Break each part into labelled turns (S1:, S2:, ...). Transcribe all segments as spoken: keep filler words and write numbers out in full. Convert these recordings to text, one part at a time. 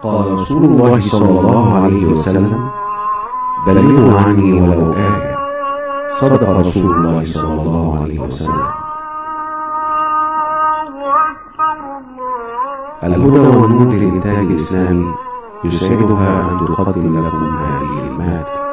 S1: قال رسول الله صلى الله عليه وسلم: بلغوا عني ولو آية. صدق رسول الله صلى الله عليه وسلم. الهدى والنور للإنتاج الإسلامي يسعدها أن تقدم لكم هذه المادة.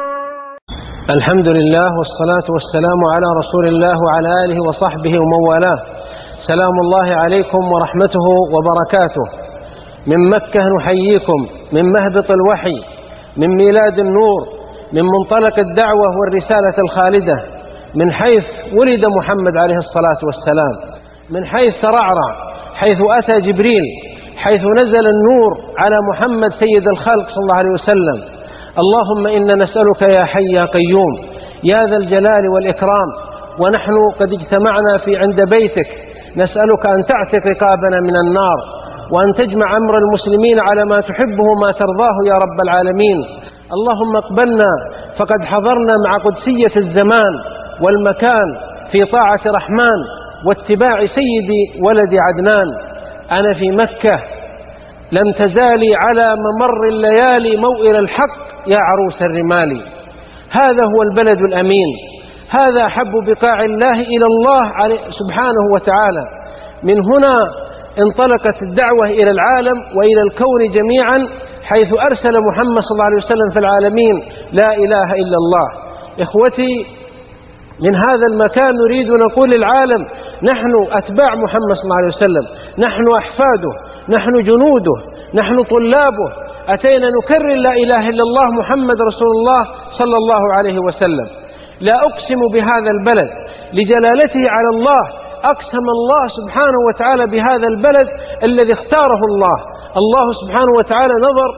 S2: الحمد لله والصلاة والسلام على رسول الله وعلى آله وصحبه ومن والاه. سلام الله عليكم ورحمته وبركاته. من مكة نحييكم، من مهبط الوحي، من ميلاد النور، من منطلق الدعوة والرسالة الخالدة، من حيث ولد محمد عليه الصلاة والسلام، من حيث ترعرع، حيث أتى جبريل، حيث نزل النور على محمد سيد الخلق صلى الله عليه وسلم. اللهم إنا نسألك يا حي يا قيوم يا ذا الجلال والإكرام، ونحن قد اجتمعنا في عند بيتك، نسألك أن تعتق رقابنا من النار، وأن تجمع أمر المسلمين على ما تحبه ما ترضاه يا رب العالمين. اللهم اقبلنا، فقد حضرنا مع قدسية الزمان والمكان في طاعة رحمن واتباع سيد ولد عدنان. أنا في مكة لم تزالي على ممر الليالي موئل الحق يا عروس الرمال. هذا هو البلد الأمين، هذا حب بقاع الله إلى الله سبحانه وتعالى. من هنا انطلقت الدعوة إلى العالم وإلى الكون جميعا، حيث أرسل محمد صلى الله عليه وسلم في العالمين لا إله إلا الله. إخوتي، من هذا المكان نريد نقول للعالم: نحن أتباع محمد صلى الله عليه وسلم، نحن أحفاده، نحن جنوده، نحن طلابه، أتينا نكرر لا إله إلا الله محمد رسول الله صلى الله عليه وسلم. لا أقسم بهذا البلد لجلالته على الله، أقسم الله سبحانه وتعالى بهذا البلد الذي اختاره الله. الله سبحانه وتعالى نظر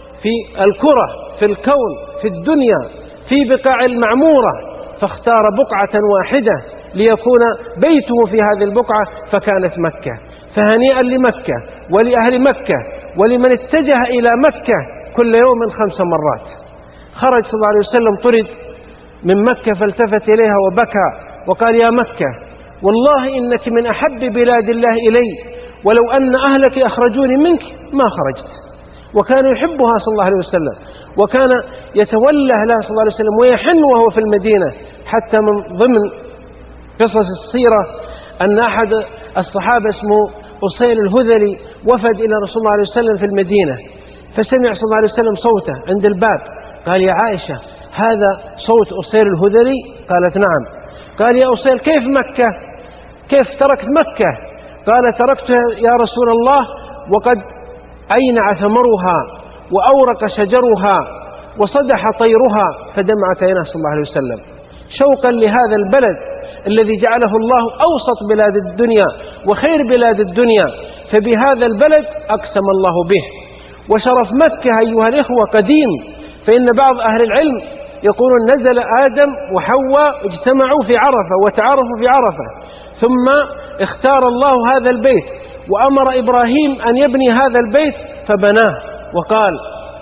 S2: في الكرة، في الكون، في الدنيا، في بقاع المعمورة، فاختار بقعة واحدة ليكون بيته في هذه البقعة، فكانت مكة. فهنيئا لمكة ولأهل مكة ولمن اتجه إلى مكة كل يوم خمس مرات. خرج صلى الله عليه وسلم، طرد من مكة، فالتفت إليها وبكى وقال: يا مكة، والله إنك من أحب بلاد الله إلي، ولو أن أهلك أخرجوني منك ما خرجت. وكان يحبها صلى الله عليه وسلم، وكان يتولى لها صلى الله عليه وسلم ويحن وهو في المدينة. حتى من ضمن قصص السيرة أن أحد الصحابة اسمه أصيل الهذلي وفد إلى رسول الله عليه وسلم في المدينة، فسمع صلى الله عليه وسلم صوته عند الباب، قال: يا عائشة، هذا صوت أصيل الهذلي؟ قالت: نعم. قال: يا أصيل، كيف مكة؟ كيف تركت مكة؟ قال: تركتها يا رسول الله وقد أينع ثمرها وأورق شجرها وصدح طيرها، فدمعت عينه صلى الله عليه وسلم شوقا لهذا البلد الذي جعله الله أوسط بلاد الدنيا وخير بلاد الدنيا. فبهذا البلد أقسم الله به. وشرف مكة أيها الإخوة قديم، فإن بعض أهل العلم يقولون نزل آدم وحواء اجتمعوا في عرفة وتعارفوا في عرفة، ثم اختار الله هذا البيت وأمر إبراهيم أن يبني هذا البيت فبناه، وقال: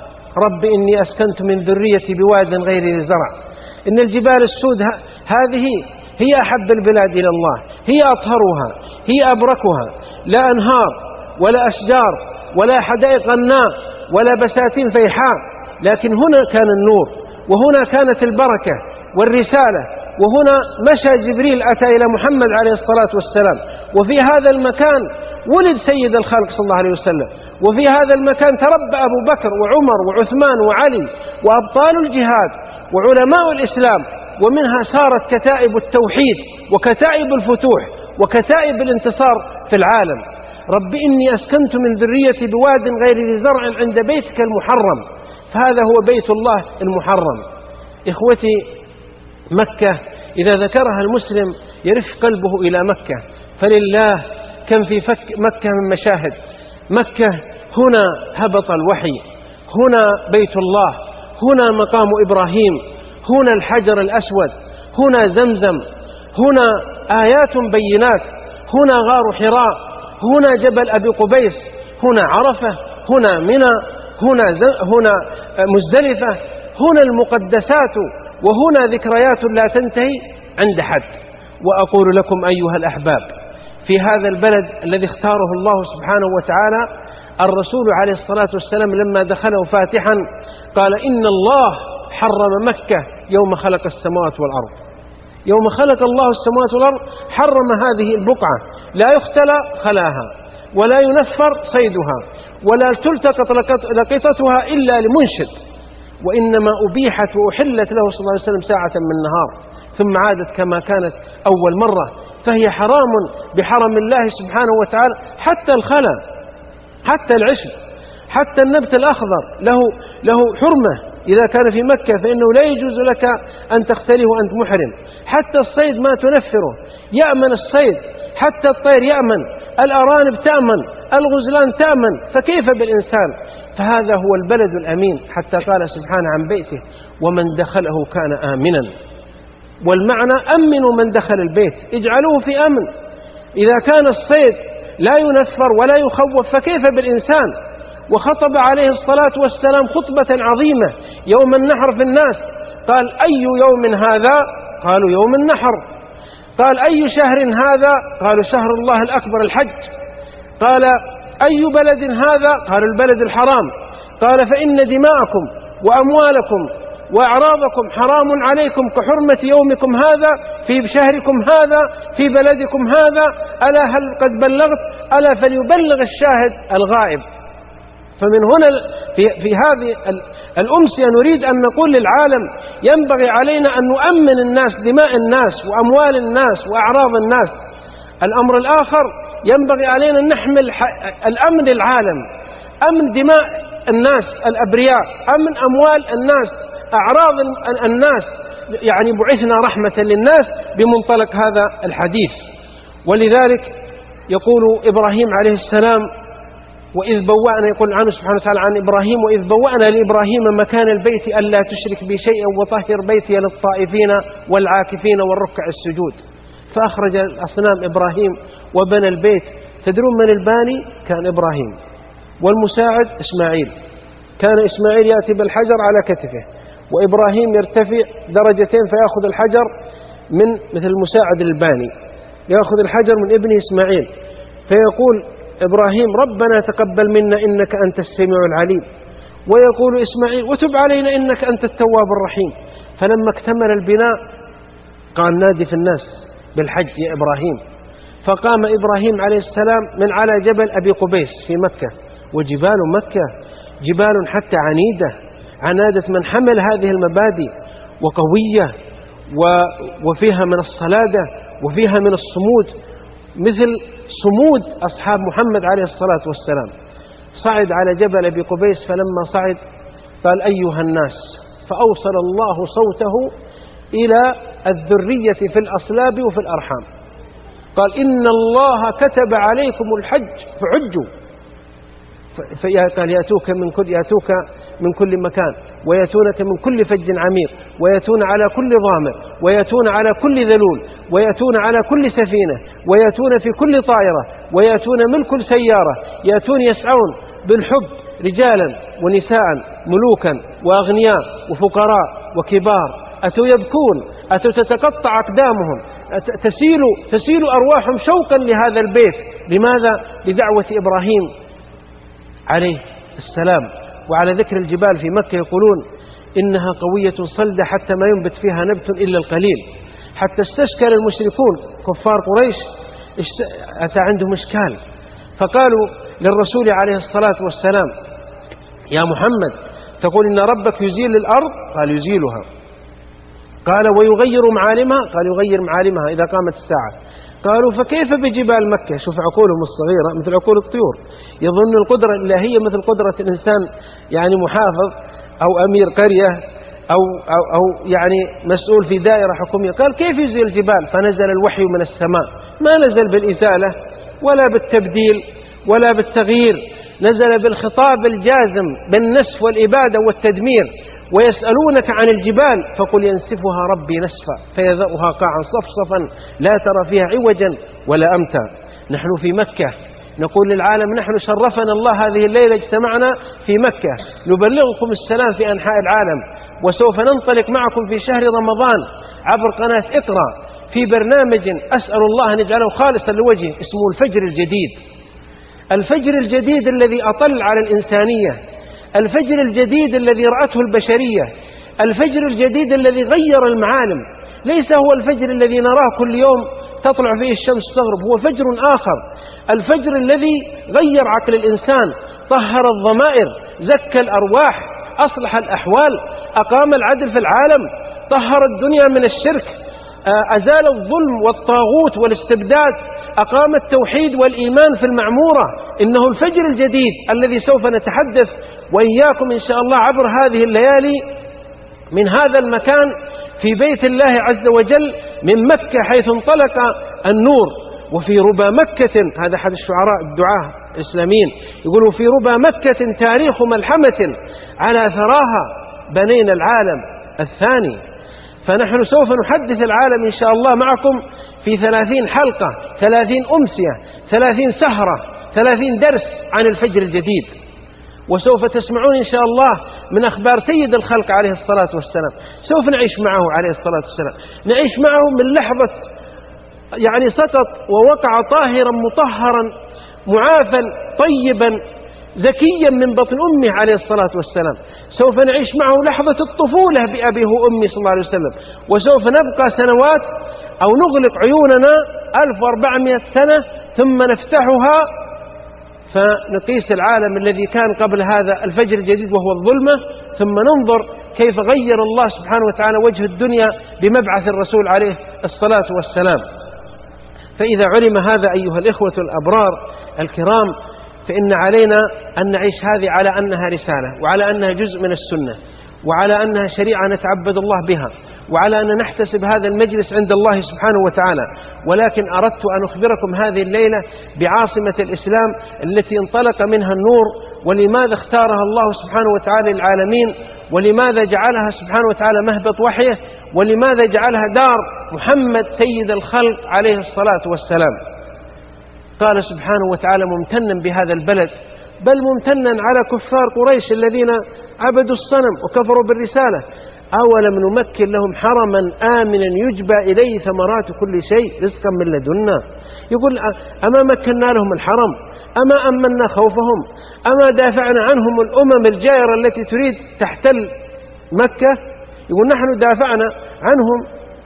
S2: رب إني أسكنت من ذريتي بواد غير ذي زرع. إن الجبال السود هذه هي أحب البلاد إلى الله، هي أطهرها، هي أبركها، لا أنهار ولا أشجار ولا حدائق غناء ولا بساتين فيحاء، لكن هنا كان النور، وهنا كانت البركة والرسالة، وهنا مشى جبريل أتى إلى محمد عليه الصلاة والسلام، وفي هذا المكان ولد سيد الخلق صلى الله عليه وسلم، وفي هذا المكان تربى أبو بكر وعمر وعثمان وعلي وأبطال الجهاد وعلماء الإسلام، ومنها سارت كتائب التوحيد وكتائب الفتوح وكتائب الانتصار في العالم. رب إني أسكنت من ذريتي بواد غير ذي زرع عند بيتك المحرم، فهذا هو بيت الله المحرم. إخوتي، مكة إذا ذكرها المسلم يرف قلبه إلى مكة، فلله كم في فك مكة من مشاهد. مكة هنا هبط الوحي، هنا بيت الله، هنا مقام إبراهيم، هنا الحجر الأسود، هنا زمزم، هنا آيات بينات، هنا غار حراء، هنا جبل أبي قبيس، هنا عرفة، هنا منى، هنا هنا مزدلفة، هنا المقدسات، وهنا ذكريات لا تنتهي عند حد. وأقول لكم أيها الأحباب، في هذا البلد الذي اختاره الله سبحانه وتعالى الرسول عليه الصلاة والسلام لما دخله فاتحا قال إن الله حرم مكة يوم خلق السماوات والأرض. يوم خلق الله السماوات والأرض حرم هذه البقعة، لا يختلى خلاها ولا ينفر صيدها ولا تلتقط لقطتها إلا لمنشد، وإنما أبيحت وأحلت له صلى الله عليه وسلم ساعة من النهار ثم عادت كما كانت أول مرة. فهي حرام بحرم الله سبحانه وتعالى، حتى الخلا، حتى العشب، حتى النبت الأخضر له له حرمة إذا كان في مكة، فإنه لا يجوز لك أن تختليه وأنت محرم. حتى الصيد ما تنفره، يأمن الصيد، حتى الطير يأمن، الأرانب تأمن، الغزلان تأمن، فكيف بالإنسان؟ فهذا هو البلد الأمين، حتى قال سبحانه عن بيته ومن دخله كان آمنا. والمعنى أمنوا من دخل البيت، اجعلوه في أمن. إذا كان الصيد لا ينفر ولا يخوف فكيف بالإنسان؟ وخطب عليه الصلاة والسلام خطبة عظيمة يوم النحر في الناس، قال أي يوم هذا؟ قالوا يوم النحر. قال أي شهر هذا؟ قالوا شهر الله الأكبر الحج. قال أي بلد هذا؟ قالوا البلد الحرام. قال فإن دماءكم وأموالكم وأعراضكم حرام عليكم كحرمة يومكم هذا في شهركم هذا في بلدكم هذا، ألا هل قد بلغت؟ ألا فليبلغ الشاهد الغائب. فمن هنا في, في هذه الأمسية نريد أن نقول للعالم ينبغي علينا أن نؤمن الناس، دماء الناس وأموال الناس وأعراض الناس. الأمر الآخر ينبغي علينا أن نحمل الأمن للعالم، أمن دماء الناس الأبرياء، أمن أموال الناس، أعراض الناس. يعني بعثنا رحمة للناس بمنطلق هذا الحديث. ولذلك يقول إبراهيم عليه السلام وإذ بوأنا، يقول عنه سبحانه وتعالى عن إبراهيم وإذ بوأنا لإبراهيم مكان البيت ألا تشرك بي شيئا وطهر بيتي للطائفين والعاكفين والركع السجود. فأخرج الأصنام إبراهيم وبنى البيت. تدرون من الباني؟ كان إبراهيم، والمساعد إسماعيل. كان إسماعيل يأتي بالحجر على كتفه، وإبراهيم يرتفع درجتين فيأخذ الحجر من مثل المساعد الباني، يأخذ الحجر من ابن إسماعيل، فيقول إبراهيم ربنا تقبل منا إنك أنت السميع العليم، ويقول إسماعيل وتب علينا إنك أنت التواب الرحيم. فلما اكتمل البناء قال نادي في الناس بالحج يا إبراهيم. فقام إبراهيم عليه السلام من على جبل أبي قبيس في مكة، وجبال مكة جبال حتى عنيدة، عنادة من حمل هذه المبادئ، وقوية وفيها من الصلادة وفيها من الصمود مثل صمود أصحاب محمد عليه الصلاة والسلام. صعد على جبل أبي قبيس، فلما صعد قال أيها الناس، فأوصل الله صوته إلى الذرية في الأصلاب وفي الأرحام. قال إن الله كتب عليكم الحج فحجوا. قال يأتوك من كل يأتوك من كل مكان، ويأتونك من كل فج عميق، ويأتون على كل ضامر، ويأتون على كل ذلول، ويأتون على كل سفينة، ويأتون في كل طائرة، ويأتون من كل سيارة، يأتون يسعون بالحب رجالا ونساء، ملوكا وأغنياء وفقراء وكبار، أتوا يبكون، أتوا تتقطع أقدامهم، تسيل, تسيل أرواحهم شوقا لهذا البيت. لماذا؟ لدعوة إبراهيم عليه السلام. وعلى ذكر الجبال في مكة يقولون إنها قوية صلدة حتى ما ينبت فيها نبت إلا القليل، حتى استشكل المشركون كفار قريش، أتى عندهم إشكال، فقالوا للرسول عليه الصلاة والسلام يا محمد تقول إن ربك يزيل الأرض؟ قال يزيلها. قال ويغير معالمها؟ قال يغير معالمها إذا قامت الساعة. قالوا فكيف بجبال مكة؟ شوف عقولهم الصغيرة مثل عقول الطيور، يظن القدرة الإلهية مثل قدرة الإنسان، يعني محافظ أو أمير قرية أو, أو, أو يعني مسؤول في دائرة حكومية. قال كيف يزيل الجبال؟ فنزل الوحي من السماء، ما نزل بالإزالة ولا بالتبديل ولا بالتغيير، نزل بالخطاب الجازم بالنسف والإبادة والتدمير. ويسألونك عن الجبال فقل ينسفها ربي نسفا فيذرها قاعا صفصفا لا ترى فيها عوجا ولا أمتا. نحن في مكة نقول للعالم نحن شرفنا الله هذه الليلة، اجتمعنا في مكة نبلغكم السلام في أنحاء العالم، وسوف ننطلق معكم في شهر رمضان عبر قناة اقرأ في برنامج أسأل الله أن يجعله خالصا لوجهه اسمه الفجر الجديد. الفجر الجديد الذي أطل على الإنسانية، الفجر الجديد الذي رأته البشرية، الفجر الجديد الذي غير المعالم. ليس هو الفجر الذي نراه كل يوم تطلع فيه الشمس تغرب، هو فجر آخر، الفجر الذي غير عقل الإنسان، طهر الضمائر، زكى الأرواح، أصلح الأحوال، أقام العدل في العالم، طهر الدنيا من الشرك، أزال الظلم والطاغوت والاستبداد، أقام التوحيد والإيمان في المعمورة. إنه الفجر الجديد الذي سوف نتحدث وإياكم إن شاء الله عبر هذه الليالي من هذا المكان في بيت الله عز وجل من مكة، حيث انطلق النور. وفي ربى مكة، هذا أحد الشعراء الدعاة الإسلاميين يقولوا: في ربى مكة تاريخ ملحمة على ثراها بنينا العالم الثاني. فنحن سوف نحدث العالم إن شاء الله معكم في ثلاثين حلقة، ثلاثين أمسية، ثلاثين سهرة، ثلاثين درس عن الفجر الجديد. وسوف تسمعون إن شاء الله من أخبار سيد الخلق عليه الصلاة والسلام، سوف نعيش معه عليه الصلاة والسلام، نعيش معه من لحظة يعني سقط ووقع طاهرا مطهرا معافا طيبا زكيا من بطن أمه عليه الصلاة والسلام. سوف نعيش معه لحظة الطفولة بأبيه وأمه صلى الله عليه وسلم، وسوف نبقى سنوات أو نغلق عيوننا ألف وأربعمائة سنة ثم نفتحها فنقيس العالم الذي كان قبل هذا الفجر الجديد وهو الظلمة، ثم ننظر كيف غير الله سبحانه وتعالى وجه الدنيا بمبعث الرسول عليه الصلاة والسلام. فإذا علم هذا أيها الإخوة الأبرار الكرام، فإن علينا أن نعيش هذه على أنها رسالة، وعلى أنها جزء من السنة، وعلى أنها شريعة نتعبد الله بها، وعلى أن نحتسب هذا المجلس عند الله سبحانه وتعالى. ولكن أردت أن أخبركم هذه الليلة بعاصمة الإسلام التي انطلق منها النور، ولماذا اختارها الله سبحانه وتعالى للعالمين، ولماذا جعلها سبحانه وتعالى مهبط وحيه، ولماذا جعلها دار محمد سيد الخلق عليه الصلاة والسلام. قال سبحانه وتعالى ممتنا بهذا البلد، بل ممتنا على كفار قريش الذين عبدوا الصنم وكفروا بالرسالة: أولم نمكن لهم حرما آمنا يجبى إليه ثمرات كل شيء رزقا من لدنا. يقول: أما مكنا لهم الحرم، أما أمنا خوفهم، أما دافعنا عنهم الأمم الجائرة التي تريد تحتل مكة. يقول: نحن دافعنا عنهم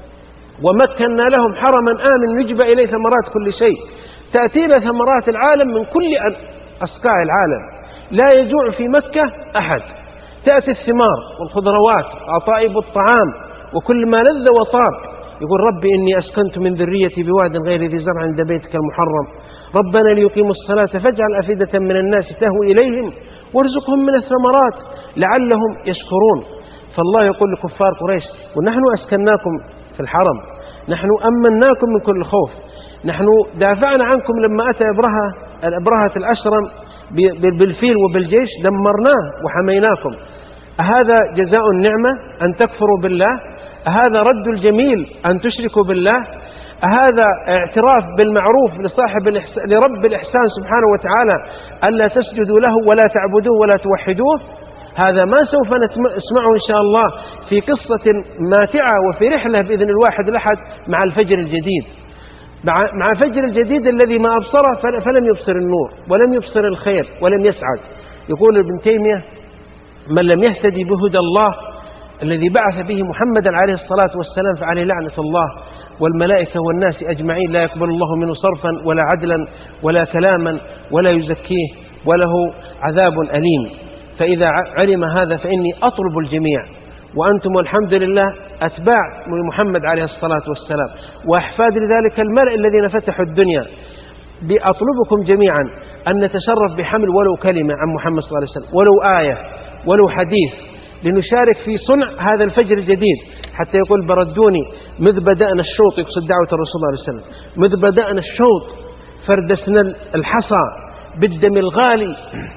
S2: ومكنا لهم حرما آمن يجبى إليه ثمرات كل شيء. تأتينا ثمرات العالم من كل أصقاع العالم، لا يجوع في مكة أحد. تأتي الثمار والخضروات وعطائب الطعام وكل ما لذ وطاب. يقول: ربي إني أسكنت من ذريتي بواد غير ذي زرع عند بيتك المحرم ربنا ليقيموا الصلاة فاجعل أفئدة من الناس تهوي إليهم وارزقهم من الثمرات لعلهم يشكرون. فالله يقول لكفار قريش: ونحن أسكناكم في الحرم، نحن أمناكم من كل خوف، نحن دافعنا عنكم لما أتى إبرهة الأبرهة الأشرم بالفيل وبالجيش دمرناه وحميناكم. أهذا جزاء النعمة أن تكفروا بالله؟ أهذا رد الجميل أن تشركوا بالله؟ أهذا اعتراف بالمعروف لصاحب الإحسان لرب الإحسان سبحانه وتعالى ألا تسجدوا له ولا تعبدوه ولا توحدوه؟ هذا ما سوف نسمعه إن شاء الله في قصة ماتعة وفي رحلة بإذن الواحد الأحد مع الفجر الجديد، مع فجر الجديد الذي ما أبصره فلم يبصر النور ولم يبصر الخير ولم يسعد. يقول ابن تيمية: من لم يهتدي بهدى الله الذي بعث به محمدا عليه الصلاة والسلام فعليه لعنة الله والملائكة والناس أجمعين، لا يقبل الله منه صرفا ولا عدلا ولا كلاما ولا يزكيه وله عذاب أليم. فإذا علم هذا فإني أطلب الجميع، وأنتم والحمد لله أتباع محمد عليه الصلاة والسلام وأحفاد لذلك الملأ الذين فتحوا الدنيا، بأطلبكم جميعا أن نتشرف بحمل ولو كلمة عن محمد صلى الله عليه وسلم، ولو آية ولو حديث، لنشارك في صنع هذا الفجر الجديد. حتى يقول بردوني: مذ بدأنا الشوط، يقصد دعوة الرسول صلى الله عليه وسلم، مذ بدأنا الشوط فردسنا الحصى بالدم الغالي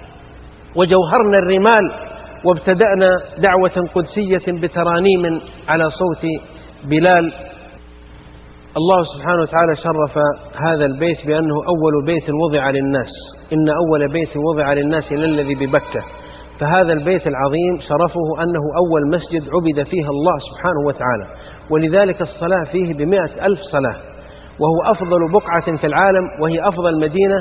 S2: وجوهرنا الرمال، وابتدأنا دعوة قدسية بترانيم على صوت بلال. الله سبحانه وتعالى شرف هذا البيت بأنه أول بيت وضع للناس، إن أول بيت وضع للناس للذي ببكة. فهذا البيت العظيم شرفه أنه أول مسجد عبد فيه الله سبحانه وتعالى، ولذلك الصلاة فيه بمئة ألف صلاة، وهو أفضل بقعة في العالم، وهي أفضل مدينة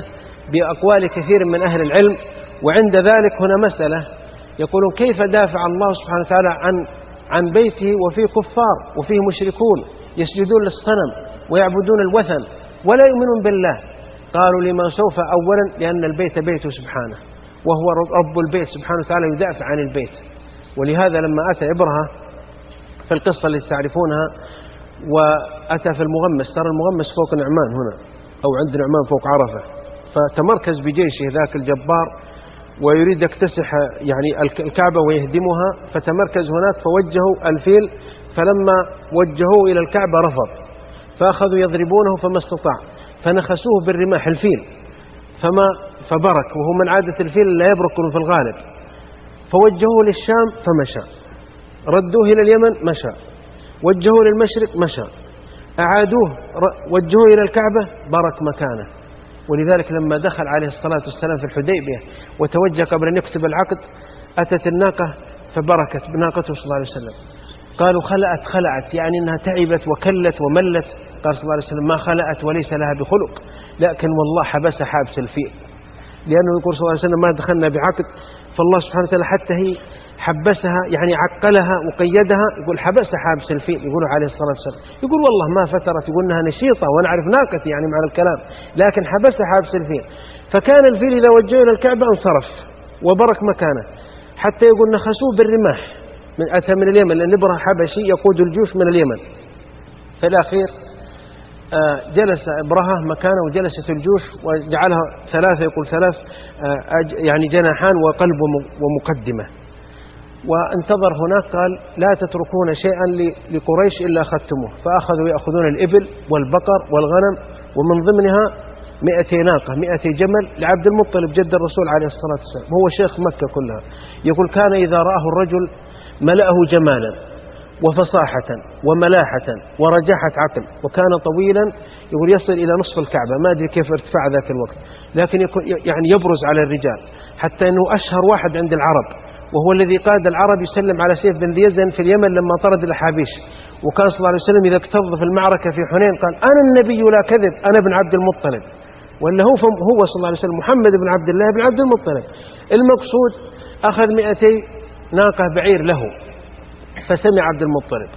S2: بأقوال كثير من أهل العلم. وعند ذلك هنا مسألة، يقولون كيف دافع الله سبحانه وتعالى عن عن بيته وفيه كفار وفيه مشركون يسجدون للصنم ويعبدون الوثن ولا يؤمنون بالله؟ قالوا لما سوف أولا لأن البيت بيته سبحانه، وهو رب البيت سبحانه وتعالى يدافع عن البيت. ولهذا لما أتى إبرهة في القصة اللي تعرفونها وأتى في المغمس، ترى المغمس فوق نعمان هنا أو عند نعمان فوق عرفة، فتمركز بجيشه ذاك الجبار ويريد يكتسح يعني الكعبة ويهدمها، فتمركز هناك فوجهوا الفيل، فلما وجهوه إلى الكعبة رفض، فأخذوا يضربونه فما استطاع، فنخسوه بالرماح الفيل فما فبرك، وهو من عادة الفيل لا يبرك في الغالب، فوجهوه للشام فمشى، ردوه إلى اليمن مشى، وجهوه للمشرق مشى، أعادوه وجهوه إلى الكعبة برك مكانه. ولذلك لما دخل عليه الصلاة والسلام في الحديبية وتوجه قبل أن يكتب العقد، أتت الناقة فبركت بناقته صلى الله عليه وسلم. قالوا خلعت خلعت يعني أنها تعبت وكلت وملت. قال صلى الله عليه وسلم ما خلعت وليس لها بخلق، لكن والله حبس حابس الفيل، لأنه يقول صلى الله عليه وسلم ما دخلنا بعقد، فالله سبحانه وتعالى حتى هي حبسها يعني عقلها وقيدها، يقول حبس حابس الفيل، يقولوا عليه الصلاة والسلام، يقول والله ما فترت، يقول انها نشيطة ونعرف ناقتي يعني معنى الكلام، لكن حبس حابس الفيل. فكان الفيل إذا وجهه إلى الكعبة انصرف وبرك مكانه، حتى يقول نخسوه بالرماح من أتى من اليمن، لأن إبرهة حبشي يقود الجيوش من اليمن. في الأخير جلس إبرهة مكانه وجلست الجيوش وجعلها ثلاثة، يقول ثلاث يعني جناحان وقلب ومقدمة، وانتظر هناك. قال لا تتركون شيئا لقريش إلا أخذتموه، فأخذوا يأخذون الإبل والبقر والغنم، ومن ضمنها مئتي ناقة مئتي جمل لعبد المطلب جد الرسول عليه الصلاة والسلام، هو شيخ مكة كلها. يقول كان إذا رآه الرجل ملأه جمالا وفصاحة وملاحة ورجاحة عقل، وكان طويلا، يقول يصل إلى نصف الكعبة، ما أدري كيف ارتفاع ذاك الوقت، لكن يعني يبرز على الرجال، حتى أنه أشهر واحد عند العرب، وهو الذي قاد العرب يسلم على سيف بن ذي يزن في اليمن لما طرد الأحابيش. وكان صلى الله عليه وسلم إذا اكتظ في المعركة في حنين قال أنا النبي لا كذب، أنا ابن عبد المطلب، ولا هو هو صلى الله عليه وسلم محمد بن عبد الله بن عبد المطلب. المقصود أخذ مئتي ناقة بعير له، فسمع عبد المطلب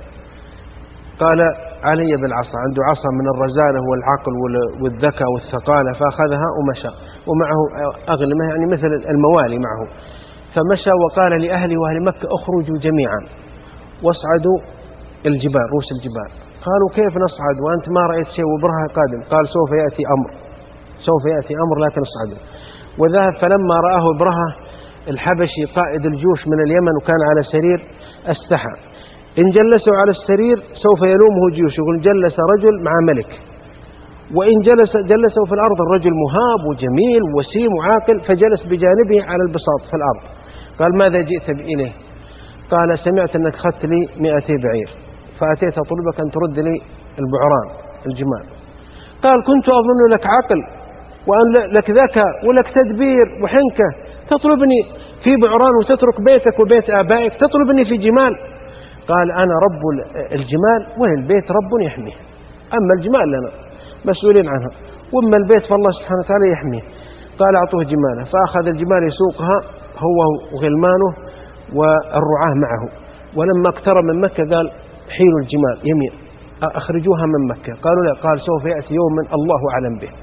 S2: قال علي بالعصا، عنده عصا من الرزانة والعقل والذكاء والثقالة، فأخذها ومشى، ومعه أغلمة يعني مثل الموالي معه، فمشى وقال لأهلي وأهل مكة اخرجوا جميعا واصعدوا الجبال رؤوس الجبال. قالوا كيف نصعد وأنت ما رأيت شيء وبرهة قادم؟ قال سوف يأتي أمر سوف يأتي أمر لكن اصعدوا. وذهب فلما رآه برهة الحبشي قائد الجيوش من اليمن وكان على سرير استحى، إن جلسوا على السرير سوف يلومه جيوش، يقول جلس رجل مع ملك، وإن جلس جلسوا في الأرض الرجل مهاب وجميل وسيم وعاقل، فجلس بجانبه على البساط في الأرض. قال ماذا جئت إليه؟ قال سمعت أنك أخذت لي مئتي بعير، فأتيت أطلبك أن ترد لي البعران الجمال. قال كنت أظن لك عقل وأن لك ذكاء ولك تدبير وحنكة، تطلبني في بعران وتترك بيتك وبيت آبائك تطلبني في جمال؟ قال أنا رب الجمال وللبيت رب يحميه، أما الجمال لنا مسؤولين عنها، وأما البيت فالله سبحانه وتعالى يحميه. قال أعطوه جماله، فأخذ الجمال يسوقها هو وغلمانه والرعاه معه. ولما اقترب من مكة قال حيلوا الجمال يمين أخرجوها من مكة. قالوا لا، قال سوف يأتي يوم الله أعلم به.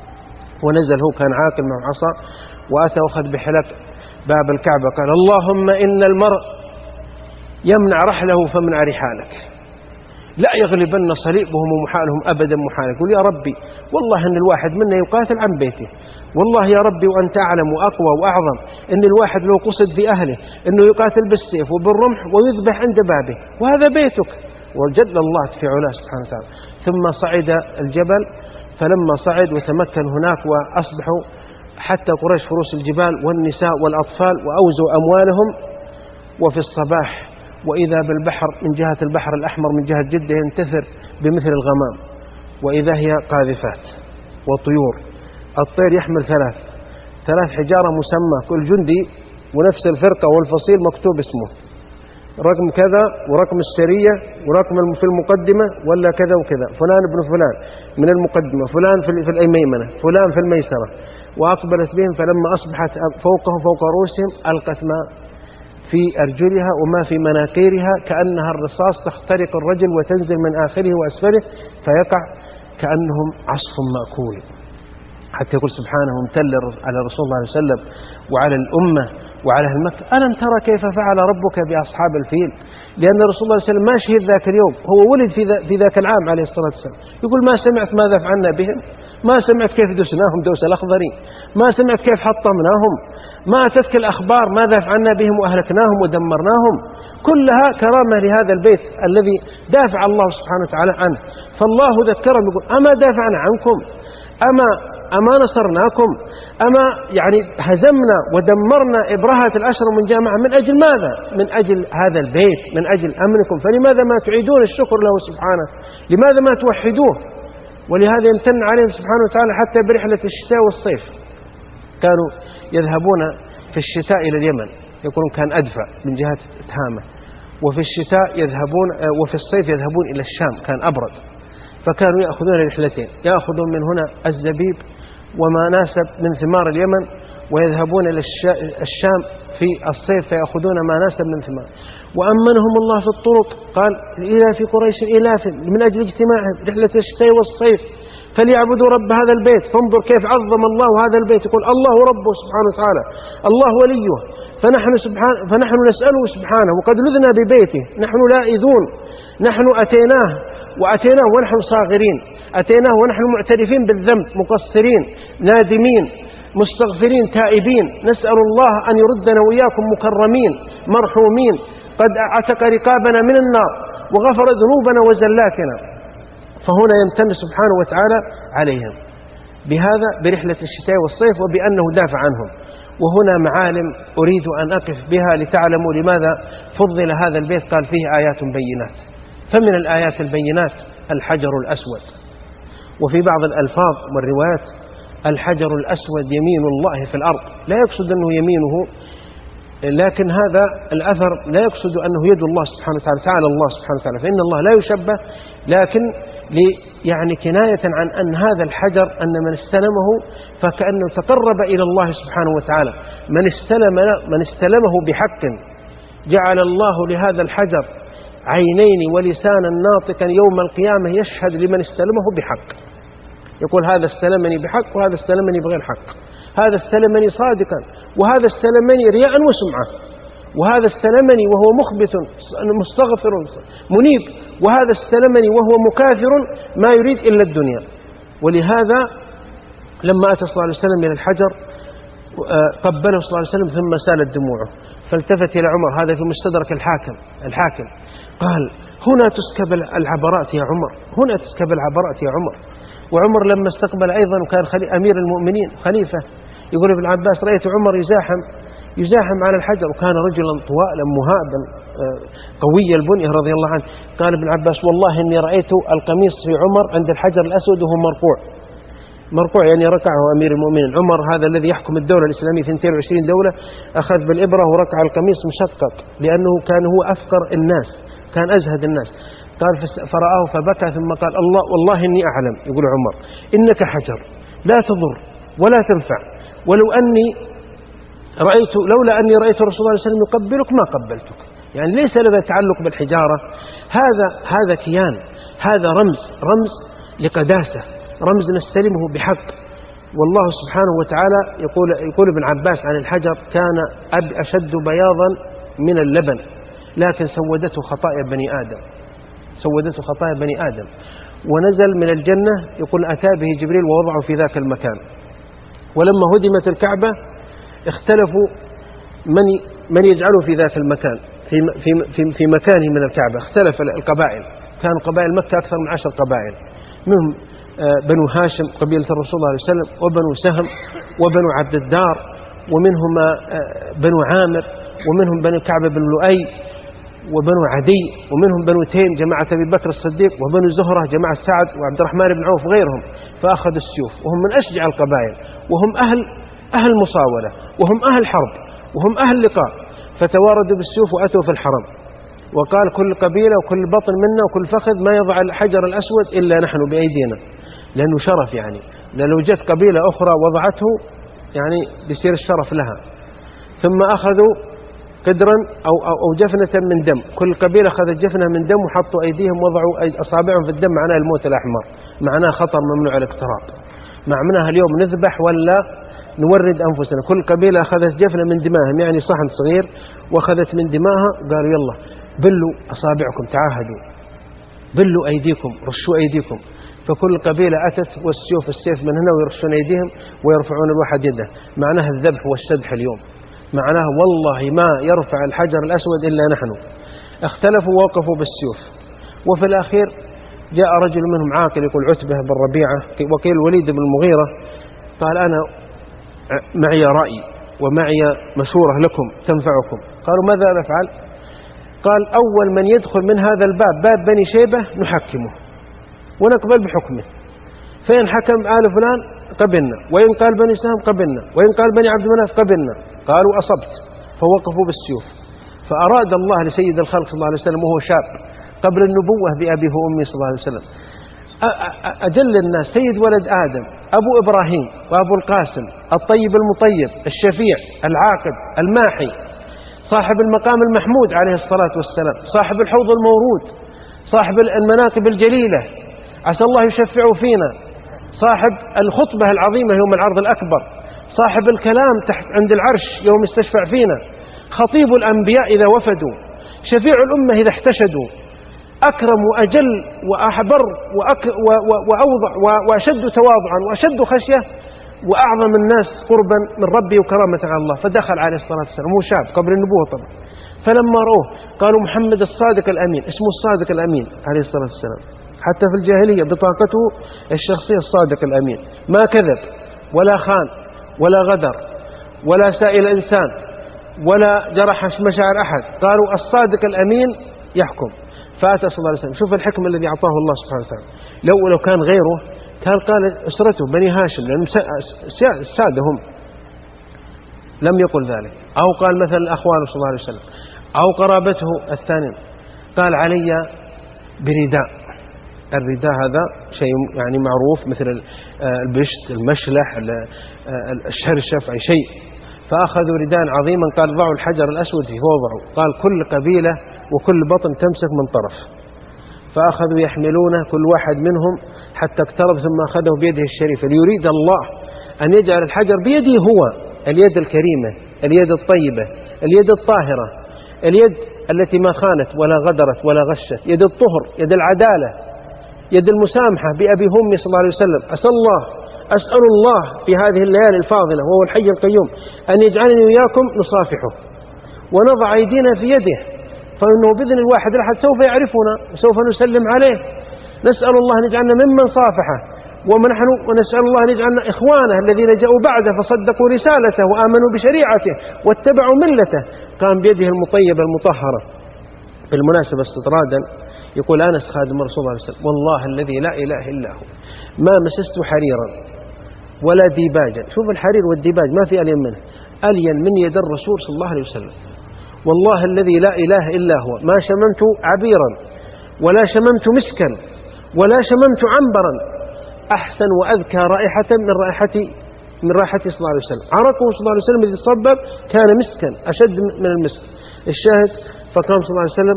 S2: ونزل هو كان عاقل مع عصا، وأتى وأخذ بحلق باب الكعبة، قال اللهم إن المرء يمنع رحله فمنع رحالك، لا يغلبن صليبهم ومحالهم أبدا محالك. يقول يا ربي والله أن الواحد منا يقاتل عن بيته، والله يا ربي وأنت أعلم وأقوى وأعظم أن الواحد لو قصد في أهله أنه يقاتل بالسيف وبالرمح ويذبح عند بابه، وهذا بيتك. وجل الله في علاه سبحانه وتعالى. ثم صعد الجبل، فلما صعد وتمكن هناك وأصبحوا حتى قريش في رؤوس الجبال والنساء والأطفال وأوزوا أموالهم، وفي الصباح وإذا بالبحر من جهة البحر الأحمر من جهة جدة ينتثر بمثل الغمام، وإذا هي قاذفات وطيور. الطير يحمل ثلاث ثلاث حجارة مسمى، كل جندي ونفس الفرقة والفصيل مكتوب اسمه، رقم كذا ورقم السرية ورقم في المقدمة ولا كذا وكذا، فلان ابن فلان من المقدمة، فلان في الأيمنة، فلان في الميسرة، وأقبلت بهم فلما أصبحت فوقهم فوق رؤوسهم ألقت ما في أرجلها وما في مناقيرها كأنها الرصاص تخترق الرجل وتنزل من آخره وأسفله فيقع كأنهم عصف مأكول. حتى يقول سبحانه ممتل على رسول الله صلى الله عليه وسلم وعلى الأمة وعلى أهل مكة: ألم ترى كيف فعل ربك بأصحاب الفيل؟ لأن رسول الله صلى الله عليه وسلم ما شهد ذاك اليوم، هو ولد في ذاك العام عليه الصلاة والسلام. يقول: ما سمعت ماذا فعلنا بهم، ما سمعت كيف دسناهم دوس الأخضرين، ما سمعت كيف حطمناهم، ما أتتك الأخبار ماذا فعلنا بهم وأهلكناهم ودمرناهم. كلها كرامة لهذا البيت الذي دافع الله سبحانه وتعالى عنه. فالله ذكرهم يقول: أما دافعنا عنكم، أما أما نصرناكم، أما يعني هزمنا ودمرنا إبرهة الأشر من جامعة من أجل ماذا؟ من أجل هذا البيت، من أجل أمنكم. فلماذا ما تعيدون الشكر له سبحانه؟ لماذا ما توحدوه؟ ولهذا يمتن عليهم سبحانه وتعالى حتى برحلة الشتاء والصيف. كانوا يذهبون في الشتاء إلى اليمن، يقولون كان أدفع من جهة تهامة، وفي الشتاء يذهبون وفي الصيف يذهبون إلى الشام كان أبرد. فكانوا يأخذون رحلتين، يأخذون من هنا الزبيب وما ناسب من ثمار اليمن، ويذهبون إلى الشام في الصيف فيأخذون ما ناسب من ثمار. وأمنهم الله في الطرق، قال: إلاف قريش إلاف من أجل اجتماعهم رحلة الشتاء والصيف فليعبدوا رب هذا البيت. فانظر كيف عظم الله هذا البيت، يقول: الله ربه سبحانه وتعالى، الله وليه، فنحن, سبحانه فنحن نسأله سبحانه وقد لذنا ببيته، نحن لائذون، نحن أتيناه وأتيناه ونحن صاغرين، أتيناه ونحن معترفين بالذنب، مقصرين نادمين مستغفرين تائبين، نسأل الله أن يردنا وإياكم مكرمين مرحومين، قد أعتق رقابنا من النار وغفر ذنوبنا وزلاتنا. فهنا يمتن سبحانه وتعالى عليهم بهذا برحلة الشتاء والصيف وبأنه دافع عنهم. وهنا معالم أريد أن أقف بها لتعلموا لماذا فضل هذا البيت. قال: فيه آيات بينات. فمن الآيات البينات الحجر الأسود، وفي بعض الألفاظ والروايات الحجر الأسود يمين الله في الأرض، لا يقصد أنه يمينه، لكن هذا الأثر لا يقصد أنه يد الله سبحانه وتعالى، تعالى الله سبحانه وتعالى، فإن الله لا يشبه، لكن يعني كناية عن أن هذا الحجر أن من استلمه فكأنه تقرب إلى الله سبحانه وتعالى. من استلم من استلمه بحق جعل الله لهذا الحجر عينين ولسانا ناطقا يوم القيامة يشهد لمن استلمه بحق، يقول: هذا استلمني بحق وهذا استلمني بغير حق، هذا استلمني صادقا وهذا استلمني رياء وسمعة، وهذا استلمني وهو مخبت مستغفر منيب، وهذا استلمني وهو مكافر ما يريد إلا الدنيا. ولهذا لما أتى صلى الله عليه وسلم إلى الحجر قبله صلى الله عليه وسلم ثم سالت دموعه، فالتفت إلى عمر، هذا في مستدرك الحاكم الحاكم قال: هنا تسكب العبرات يا عمر، هنا تسكب العبرات يا عمر. وعمر لما استقبل أيضا وكان أمير المؤمنين خليفة، يقول ابن عباس: رأيت عمر يزاحم يزاحم على الحجر، وكان رجلا طوالا مهابا قوي البنية رضي الله عنه. قال ابن عباس: والله إني رأيت القميص في عمر عند الحجر الأسود وهو مرقوع مرقوع يعني ركعه أمير المؤمنين. عمر هذا الذي يحكم الدولة الإسلامية في اثنتين وعشرين دولة أخذ بالإبرة وركع القميص مشقق، لأنه كان هو أفقر الناس، كان أزهد الناس. قال: فرآه فبكى ثم قال: الله والله إني أعلم، يقول عمر، إنك حجر لا تضر ولا تنفع، ولو أني رأيت لولا أني رأيت رسول الله صلى الله عليه وسلم يقبلك ما قبلتك. يعني ليس له تعلق بالحجارة، هذا هذا كيان، هذا رمز رمز لقداسة، رمز نستلمه بحق. والله سبحانه وتعالى يقول يقول ابن عباس عن الحجر: كان أشد بياضا من اللبن لكن سودته خطايا بني آدم سودته خطايا بني آدم ونزل من الجنة، يقول: أتى به جبريل ووضعه في ذاك المكان. ولما هدمت الكعبة اختلفوا من من يجعله في ذاك المكان، في في في, في مكانه من الكعبة. اختلف القبائل، كان قبائل مكة أكثر من عشر قبائل، منهم بنو هاشم قبيلة الرسول صلى الله عليه وسلم، وبنو سهم، وبنو عبد الدار، ومنهم بنو عامر، ومنهم بنو كعب بن لؤي، وبنو عدي، ومنهم بنو تيم جماعة أبي بكر الصديق، وبنو زهرة جماعة سعد وعبد الرحمن بن عوف وغيرهم. فأخذوا السيوف، وهم من أشجع القبائل، وهم أهل أهل مصاولة، وهم أهل حرب، وهم أهل لقاء، فتواردوا بالسيوف وأتوا في الحرم. وقال: كل قبيلة وكل بطن منا وكل فخذ ما يضع الحجر الأسود إلا نحن بأيدينا، لأنه شرف. يعني لو جت قبيلة أخرى وضعته يعني بيصير الشرف لها. ثم أخذوا قدرا أو, أو, أو جفنة من دم، كل قبيلة أخذت جفنة من دم وحطوا أيديهم وضعوا أصابعهم في الدم، معناها الموت الأحمر، معناها خطر ممنوع الاقتراب. معناها اليوم نذبح ولا نورد أنفسنا. كل قبيلة أخذت جفنة من دمائهم، يعني صحن صغير وأخذت من دمائها، قالوا يلا بلوا أصابعكم، تعاهدوا بلوا أيديكم، رشوا أيديكم. فكل قبيلة أتت والسيوف السيف من هنا ويرشون أيديهم ويرفعون الواحد يده، معناها الذبح والسدح اليوم. معناها والله ما يرفع الحجر الأسود إلا نحن. اختلفوا ووقفوا بالسيوف. وفي الأخير جاء رجل منهم عاقل يقول عتبة بن ربيعة وقيل الوليد بن المغيرة، قال أنا معي رأي ومعي مشورة لكم تنفعكم. قالوا ماذا نفعل؟ قال أول من يدخل من هذا الباب، باب بني شيبة، نحكمه ونقبل بحكمه، فإن حكم آل فلان قبلنا، وإن قال بني سهم قبلنا، وإن قال بني عبد مناف قبلنا. قالوا أصبت، فوقفوا بالسيوف. فأراد الله لسيد الخلق صلى الله عليه وسلم وهو شاب قبل النبوة بأبيه وأمي صلى الله عليه وسلم، أجل الناس سيد ولد آدم، أبو إبراهيم وأبو القاسم، الطيب المطيب، الشفيع العاقب الماحي، صاحب المقام المحمود عليه الصلاة والسلام، صاحب الحوض المورود، صاحب المناقب الجليلة، عسى الله يشفعه فينا، صاحب الخطبة العظيمة يوم العرض الأكبر، صاحب الكلام تحت عند العرش يوم استشفع فينا، خطيب الأنبياء إذا وفدوا، شفيع الأمة إذا احتشدوا، أكرم وأجل وأحبر وأوضع وأشد تواضعا وأشد خشية وأعظم الناس قربا من ربي وكرامة على الله. فدخل عليه الصلاة والسلام، هو شاب قبل النبوة طبعا. فلما رأوه قالوا محمد الصادق الأمين، اسمه الصادق الأمين عليه الصلاة والسلام، حتى في الجاهلية بطاقته الشخصية الصادق الأمين، ما كذب ولا خان ولا غدر ولا سائل إنسان ولا جرح مشاعر أحد. قالوا الصادق الأمين يحكم. فأتى صلى الله عليه وسلم، شوف الحكمة الذي أعطاه الله سبحانه وتعالى. لو لو كان غيره كان قال أسرته بني هاشم، لأنهم السادة هم، لم يقل ذلك. أو قال مثلا أخوانه صلى الله عليه وسلم، أو قرابته الثانيين. قال علي برداء. الرداء هذا شيء يعني معروف، مثل البشت، المشلح، الشرشف، أي شيء. فأخذوا رداء عظيما، قال ضعوا الحجر الأسود فيه وضعوا، قال كل قبيلة وكل بطن تمسك من طرف. فأخذوا يحملونه كل واحد منهم حتى اقترب، ثم أخذه بيده الشريفة، ليريد الله أن يجعل الحجر بيده هو، اليد الكريمة، اليد الطيبة، اليد الطاهرة، اليد التي ما خانت ولا غدرت ولا غشت، يد الطهر، يد العدالة، يد المسامحة بأبي همي صلى الله عليه وسلم. أسأل الله أسأل الله في هذه الليالي الفاضلة وهو الحي القيوم أن يجعلني وإياكم نصافحه ونضع أيدينا في يده، فإنه بإذن الواحد الأحد سوف يعرفنا وسوف نسلم عليه. نسأل الله أن يجعلنا ممن صافحه، ونحن ونسأل الله أن يجعلنا إخوانه الذين جاءوا بعده فصدقوا رسالته وآمنوا بشريعته واتبعوا ملته. قام بيده المطيبة المطهرة. بالمناسبة استطرادا يقول أنس خادم رسول الله صلى الله عليه وسلم، والله الذي لا إله إلا هو ما مسست حريرا ولا ديباجا. شوف الحرير والديباج ما في ألين منه، ألين من يد الرسول صلى الله عليه وسلم. والله الذي لا إله إلا هو ما شممت عبيرا ولا شممت مسكا ولا شممت عنبرا أحسن وأذكى رائحة من رائحة من رائحة صلى الله عليه وسلم. عرقه صلى الله عليه وسلم الذي صبب كان مسكا أشد من المسك. الشاهد فقام صلى الله عليه وسلم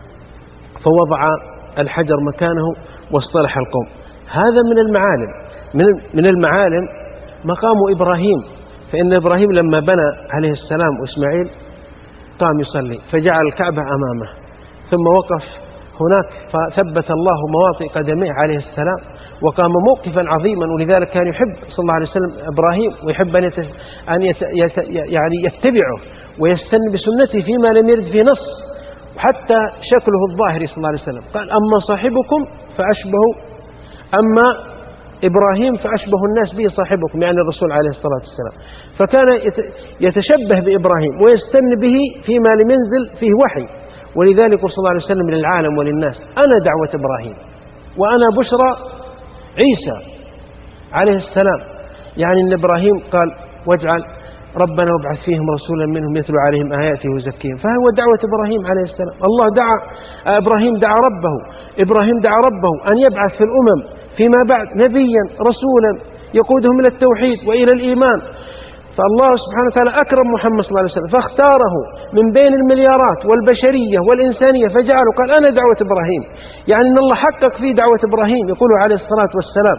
S2: فوضع الحجر مكانه واصطلح القوم. هذا من المعالم من من المعالم مقام إبراهيم. فإن إبراهيم لما بنى عليه السلام وإسماعيل قام يصلي فجعل الكعبة أمامه، ثم وقف هناك فثبت الله مواطئ قدميه عليه السلام وقام موقفا عظيما. ولذلك كان يحب صلى الله عليه وسلم إبراهيم ويحب أن, يت... أن يت... يت... يعني يتبعه ويستن بسنته فيما لم يرد في نص، حتى شكله الظاهري صلى الله عليه وسلم. قال أما صاحبكم فأشبه أما إبراهيم فأشبه الناس به صاحبكم، يعني الرسول عليه الصلاة والسلام. فكان يتشبه بإبراهيم ويستن به فيما لم ينزل فيه وحي. ولذلك صلى الله عليه وسلم للعالم وللناس أنا دعوة إبراهيم وأنا بشرى عيسى عليه السلام. يعني أن إبراهيم قال واجعل ربنا وابعث فيهم رسولا منهم يتلو عليهم آياته ويزكيهم، فهو دعوة إبراهيم عليه السلام. الله دعا إبراهيم دعا ربه إبراهيم دعا ربه أن يبعث في الأمم فيما بعد نبيا رسولا يقودهم إلى التوحيد وإلى الإيمان. فالله سبحانه وتعالى أكرم محمد صلى الله عليه وسلم فاختاره من بين المليارات والبشرية والإنسانية فجعله قال أنا دعوة إبراهيم، يعني أن الله حقق في دعوة إبراهيم يقول عليه الصلاة والسلام،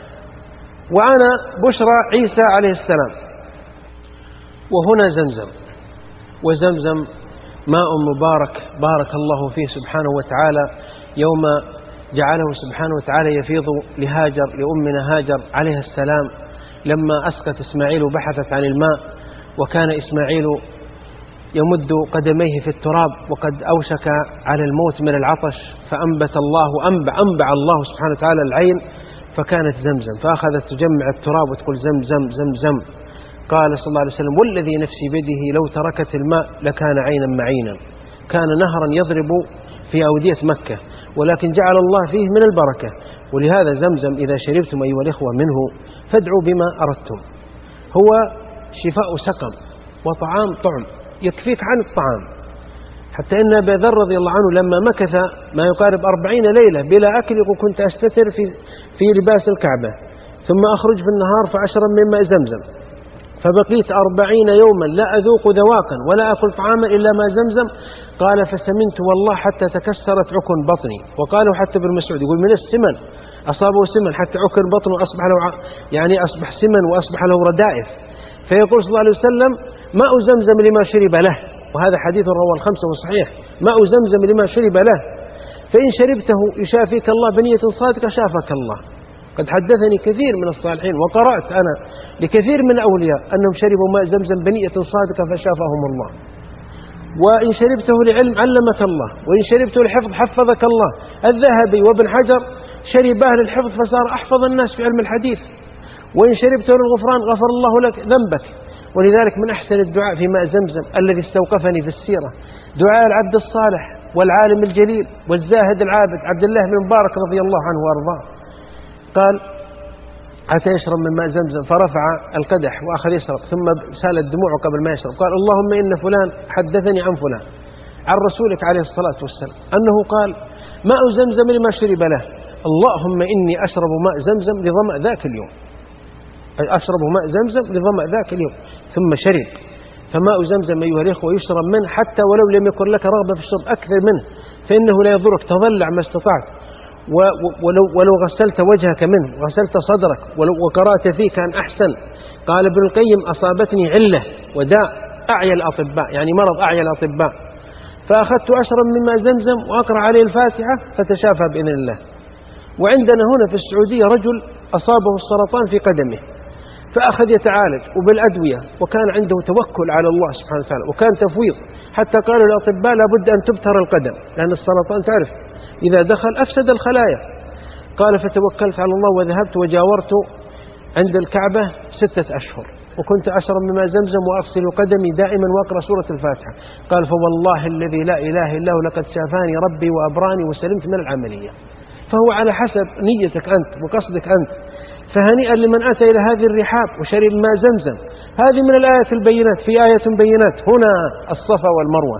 S2: وأنا بشرى عيسى عليه السلام. وهنا زمزم، وزمزم ماء مبارك بارك الله فيه سبحانه وتعالى يوم جعله سبحانه وتعالى يفيض لهاجر لأمنا هاجر عليه السلام لما أسقت إسماعيل وبحثت عن الماء، وكان إسماعيل يمد قدميه في التراب وقد أوشك على الموت من العطش، فأنبت الله أنبع, أنبع الله سبحانه وتعالى العين فكانت زمزم، فأخذت تجمع التراب وتقول زمزم زمزم. قال صلى الله عليه وسلم والذي نفسي بيده لو تركت الماء لكان عينا معينا، كان نهرا يضرب في أودية مكة، ولكن جعل الله فيه من البركة. ولهذا زمزم إذا شربتم أيها الإخوة منه فادعوا بما أردتم، هو شفاء سقم وطعام طعم يكفيك عن الطعام. حتى إن أبي ذر رضي الله عنه لما مكث ما يقارب أربعين ليلة بلا أكل يقول كنت أستتر في, في لباس الكعبة ثم أخرج في النهار فأشرب من ماء زمزم، فبقيت أربعين يوما لا أذوق ذواقا ولا أكل طعاما إلا ما زمزم. قال فسمنت والله حتى تكسرت عكن بطني. وقالوا حتى ابن مسعود يقول من السمن أصابه سمن حتى عكن بطنه أصبح له يعني أصبح سمن وأصبح له ردائف. فيقول صلى الله عليه وسلم ماء زمزم لما شرب له، وهذا حديث رواه الخمسة وصحيح، ماء زمزم لما شرب له، فإن شربته يشافيك الله بنية صادقة شافك الله. قد حدثني كثير من الصالحين وقرأت أنا لكثير من الأولياء أنهم شربوا ماء زمزم بنية صادقة فشافهم الله. وإن شربته لعلم علمك الله، وإن شربته لحفظ حفظك الله. الذهبي وابن حجر شرباه للحفظ فصار أحفظ الناس في علم الحديث. وإن شربته للغفران غفر الله لك ذنبك. ولذلك من أحسن الدعاء في ماء زمزم الذي استوقفني في السيرة دعاء العبد الصالح والعالم الجليل والزاهد العابد عبد الله بن مبارك رضي الله عنه وأرضاه. قال حتى يشرب من ماء زمزم فرفع القدح وأخذ يشرب ثم سالت دموعه قبل ما يشرب، قال اللهم إن فلان حدثني عن فلان عن رسولك عليه الصلاة والسلام أنه قال ماء زمزم لما شرب له، اللهم إني أشرب ماء زمزم لظمأ ذاك اليوم، أشرب ماء زمزم لظمأ ذاك اليوم. ثم شرب. فماء زمزم أيها الإخوة يشرب منه حتى ولو لم يكن لك رغبة في الشرب أكثر منه فإنه لا يضرك، تضلع ما استطعت. ولو, ولو غسلت وجهك منه غسلت صدرك وقرأت فيه كان أحسن. قال ابن القيم أصابتني علة وداء أعيا الأطباء، يعني مرض أعيا الأطباء، فأخذت أشرب من ماء زمزم وأقرأ عليه الفاتحة فتشافى بإذن الله. وعندنا هنا في السعودية رجل أصابه السرطان في قدمه فأخذ يتعالج وبالأدوية، وكان عنده توكل على الله سبحانه وتعالى وكان تفويض، حتى قالوا الأطباء لابد أن تبتر القدم لأن السرطان تعرف إذا دخل أفسد الخلايا. قال فتوكلت على الله وذهبت وجاورت عند الكعبة ستة أشهر وكنت أشرب من ماء زمزم وأغسل قدمي دائما وأقرأ سورة الفاتحة. قال فوالله الذي لا إله إلا هو لقد شافاني ربي وأبراني وسلمت من العملية. فهو على حسب نيتك أنت وقصدك أنت. فهنيئا لمن أتى إلى هذه الرحاب وشرب ماء زمزم. هذه من الآيات البينات، في آية بينات هنا الصفا والمروة،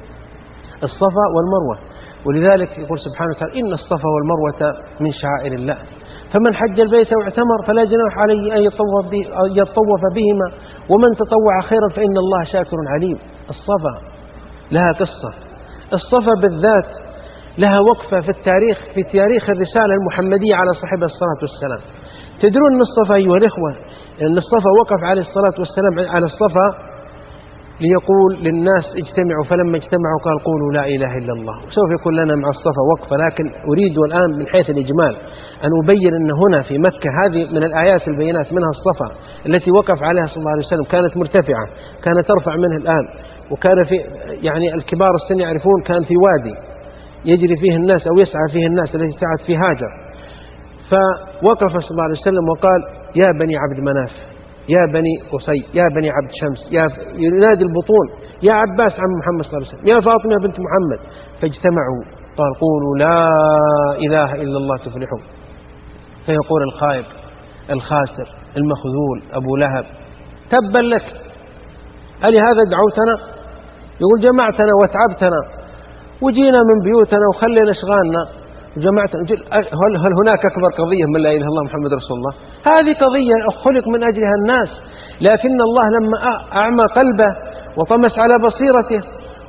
S2: الصفا والمروة. ولذلك يقول سبحانه وتعالى إن الصفا والمروة من شعائر الله فمن حج البيت واعتمر فلا جناح عليه أن يطوف, به يطوف بهما ومن تطوع خيرا فإن الله شاكر عليم. الصفا لها قصة، الصفا بالذات لها وقفة في التاريخ، في تاريخ الرسالة المحمدية على صاحبها الصلاة والسلام. تدرون أن الصفا أيها الإخوة أن الصفا وقف عليه الصلاة والسلام على الصفا ليقول للناس اجتمعوا، فلما اجتمعوا قال قولوا لا إله إلا الله. وسوف يكون لنا مع الصفا وقفة، لكن أريد الآن من حيث الإجمال أن أبين أن هنا في مكة هذه من الآيات البينات منها الصفا التي وقف عليها صلى الله عليه وسلم، كانت مرتفعة كانت ترفع منه الآن، وكان في يعني الكبار السن يعرفون كان في وادي يجري فيه الناس أو يسعى فيه الناس التي سعت في هاجر. فوقف صلى الله عليه وسلم وقال يا بني عبد مناف يا بني قصي يا بني عبد شمس، يا ينادي البطون، يا عباس عم محمد صلى الله عليه وسلم، يا فاطمة بنت محمد. فاجتمعوا قال قولوا لا إله إلا الله تفلحون. فيقول الخائب الخاسر المخذول أبو لهب تبا لك، هل هذا دعوتنا؟ يقول جمعتنا وتعبتنا وجينا من بيوتنا وخلينا اشغالنا وجمعتنا. هل, هل هناك أكبر قضية من لا إله إلا الله محمد رسول الله؟ هذه قضية خلق من أجلها الناس. لكن الله لما أعمى قلبه وطمس على بصيرته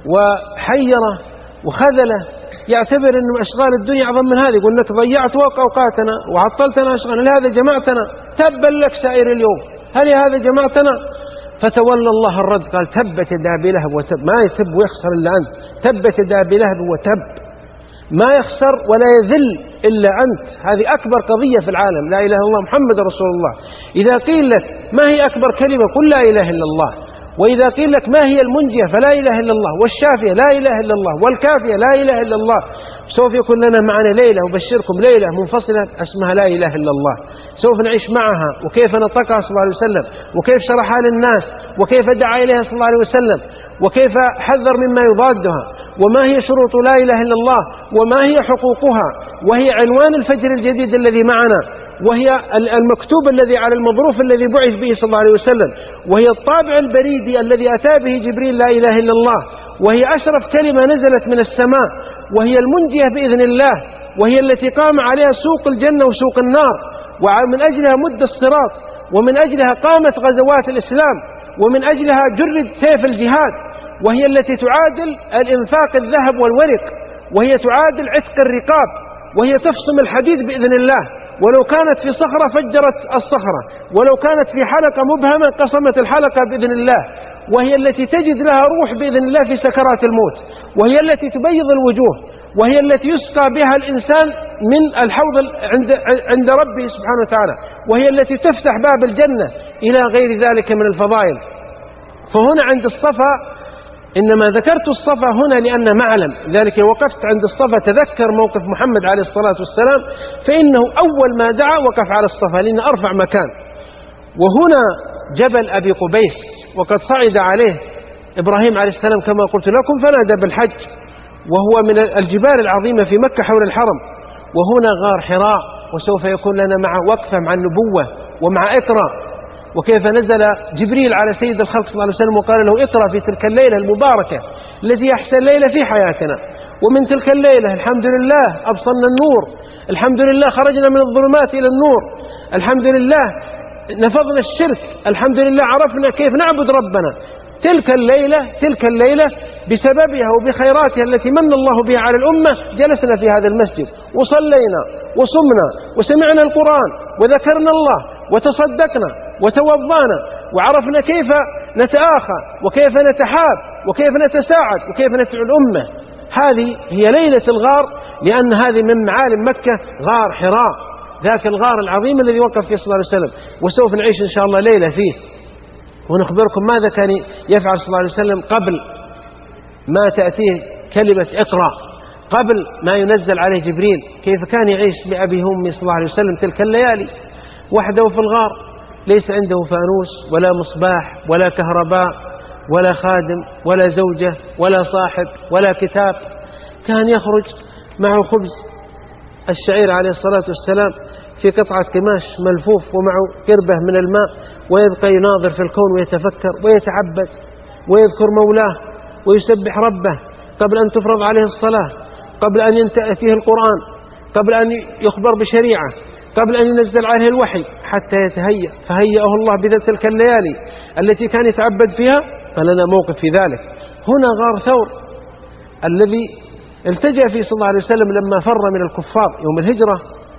S2: وحيره وخذله يعتبر أن أشغال الدنيا أعظم من هذه، يقول لك ضيعت أوقاتنا وعطلتنا أشغال، هل هذا جمعتنا؟ تبا لك سائر اليوم، هل هذا جمعتنا؟ فتولى الله الرد، قال تبت يدا أبي لهب وتب. ما يتب ويخسر إلا أنت، تبت يدا أبي لهب وتب، ما يخسر ولا يذل إلا أنت. هذه أكبر قضية في العالم، لا إله إلا الله محمد رسول الله. إذا قيل لك ما هي أكبر كلمة قل لا إله إلا الله، وإذا قيل لك ما هي المنجية فلا إله إلا الله، والشافية لا إله إلا الله، والكافية لا إله إلا الله. سوف يكون لنا معنا ليلة وبشركم ليلة منفصلة اسمها لا إله إلا الله، سوف نعيش معها وكيف نطقها صلى الله عليه وسلم، وكيف شرحها للناس، وكيف دعا إليها صلى الله عليه وسلم، وكيف حذر مما يضادها، وما هي شروط لا إله إلا الله، وما هي حقوقها، وهي عنوان الفجر الجديد الذي معنا، وهي المكتوب الذي على المظروف الذي بعث به صلى الله عليه وسلم، وهي الطابع البريدي الذي أتى به جبريل لا إله إلا الله، وهي أشرف كلمة نزلت من السماء، وهي المنجية بإذن الله، وهي التي قام عليها سوق الجنة وسوق النار، ومن أجلها مد الصراط، ومن أجلها قامت غزوات الإسلام، ومن أجلها جرد سيف الجهاد، وهي التي تعادل الإنفاق الذهب والورق، وهي تعادل عتق الرقاب، وهي تفصم الحديد بإذن الله، ولو كانت في صخرة فجرت الصخرة، ولو كانت في حلقة مبهمة قصمت الحلقة بإذن الله، وهي التي تجد لها روح بإذن الله في سكرات الموت، وهي التي تبيض الوجوه، وهي التي يسقى بها الإنسان من الحوض عند عند ربه سبحانه وتعالى، وهي التي تفتح باب الجنة إلى غير ذلك من الفضائل. فهنا عند الصفا، إنما ذكرت الصفا هنا لأن معلم، ذلك وقفت عند الصفا تذكر موقف محمد عليه الصلاة والسلام، فإنه أول ما دعا وقف على الصفا لأن أرفع مكان. وهنا جبل أبي قبيس، وقد صعد عليه إبراهيم عليه السلام كما قلت لكم فنادى بالحج، وهو من الجبال العظيمة في مكة حول الحرم. وهنا غار حراء، وسوف يكون لنا مع وقفة مع النبوة ومع إقرأ، وكيف نزل جبريل على سيد الخلق صلى الله عليه وسلم وقال له اقرأ في تلك الليلة المباركة التي أحسن ليلة في حياتنا، ومن تلك الليلة الحمد لله أبصرنا النور، الحمد لله خرجنا من الظلمات إلى النور، الحمد لله نفضنا الشرك، الحمد لله عرفنا كيف نعبد ربنا. تلك الليلة تلك الليلة بسببها وبخيراتها التي من الله بها على الأمة جلسنا في هذا المسجد وصلينا وصمنا وسمعنا القرآن وذكرنا الله وتصدقنا وتوضانا، وعرفنا كيف نتآخى وكيف نتحاب وكيف نتساعد وكيف ندعو الأمة. هذه هي ليلة الغار، لأن هذه من معالم مكة غار حراء، ذاك الغار العظيم الذي وقف فيه صلى الله عليه وسلم، وسوف نعيش إن شاء الله ليلة فيه، ونخبركم ماذا كان يفعل صلى الله عليه وسلم قبل ما تأتيه كلمة اقرأ، قبل ما ينزل عليه جبريل، كيف كان يعيش بأبي أمي صلى الله عليه وسلم تلك الليالي وحده في الغار، ليس عنده فانوس ولا مصباح ولا كهرباء ولا خادم ولا زوجة ولا صاحب ولا كتاب، كان يخرج معه خبز الشعير عليه الصلاة والسلام في قطعة قماش ملفوف ومعه قربة من الماء، ويبقى يناظر في الكون ويتفكر ويتعبد ويذكر مولاه ويسبح ربه قبل أن تفرض عليه الصلاة، قبل أن يأتيه القرآن، قبل أن يخبر بشريعة، قبل أن ينزل عليه الوحي، حتى يتهيأ. فهيأه الله بذات تلك الليالي التي كان يتعبد فيها، فلنا موقف في ذلك. هنا غار ثور الذي التجأ فيه صلى الله عليه وسلم لما فر من الكفار يوم الهجرة،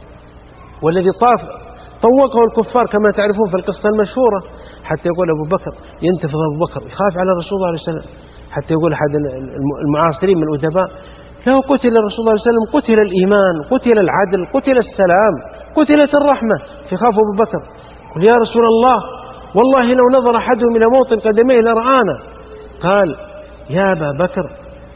S2: والذي طاف طوقه الكفار كما تعرفون في القصة المشهورة، حتى يقول أبو بكر ينتفض أبو بكر يخاف على رسول الله عليه وسلم، حتى يقول أحد المعاصرين من الأدباء لو قتل رسول الله عليه وسلم قتل الإيمان، قتل العدل، قتل السلام، قتلت الرحمة، فخاف أبو بكر. قل يا رسول الله والله لو نظر أحدهم إلى موطن قدميه لرآنا. قال يا أبا بكر